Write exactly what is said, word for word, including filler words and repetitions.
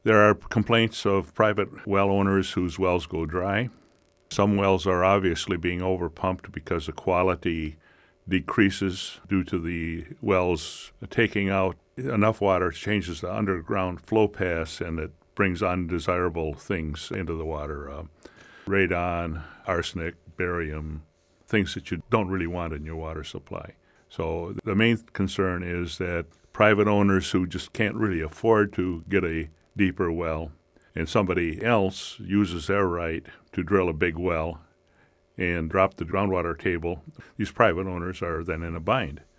There are complaints of private well owners whose wells go dry. Some wells are obviously being overpumped because the quality decreases due to the wells taking out enough water, changes the underground flow paths, and it brings undesirable things into the water. Uh, radon, arsenic, barium, things that you don't really want in your water supply. So the main concern is that private owners who just can't really afford to get a deeper well, and somebody else uses their right to drill a big well and drop the groundwater table, these private owners are then in a bind.